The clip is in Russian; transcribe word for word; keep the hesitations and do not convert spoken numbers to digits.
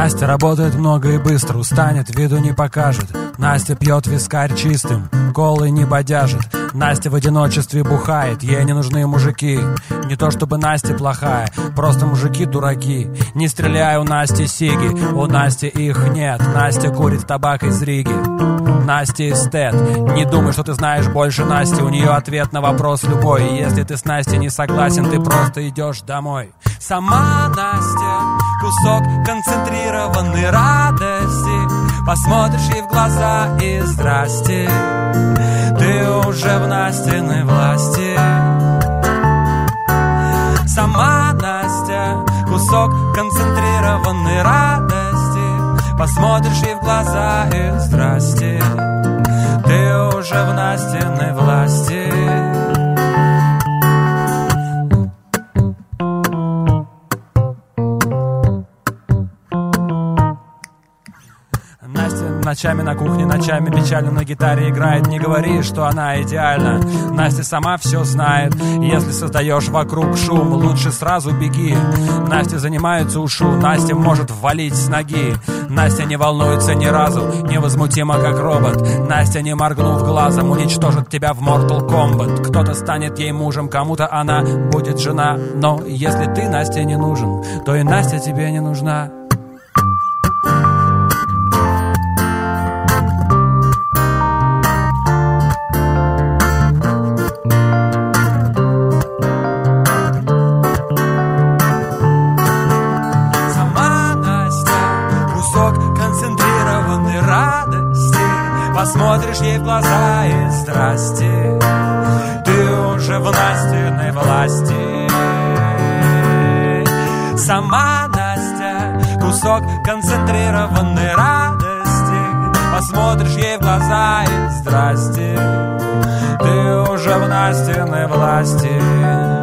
Настя работает много и быстро, устанет, виду не покажет. Настя пьет вискарь чистым, колы не бодяжит. Настя в одиночестве бухает, ей не нужны мужики. Не то чтобы Настя плохая, просто мужики дураки. Не стреляй у Насти сиги, у Насти их нет. Настя курит табак из Риги, Настя эстет. Не думай, что ты знаешь больше Насти, у нее ответ на вопрос любой. И если ты с Настей не согласен, ты просто идешь домой. Сама Настя кусок концентрированной радости. Посмотришь ей в глаза и здрасте, ты уже в Настиной власти. Сама Настя кусок концентрированной радости. Посмотришь ей в глаза и здрасте, ты уже в Настиной власти. Ночами на кухне, ночами печально на гитаре играет. Не говори, что она идеальна, Настя сама все знает. Если создаешь вокруг шум, лучше сразу беги. Настя занимается ушу, Настя может валить с ноги. Настя не волнуется ни разу, невозмутима как робот. Настя, не моргнув глазом, уничтожит тебя в Mortal Kombat. Кто-то станет ей мужем, кому-то она будет жена. Но если ты Насте не нужен, то и Настя тебе не нужна. Посмотришь ей в глаза и здрасте, ты уже в Настиной власти. Сама Настя кусок концентрированной радости. Посмотришь ей в глаза и здрасте, ты уже в Настиной власти.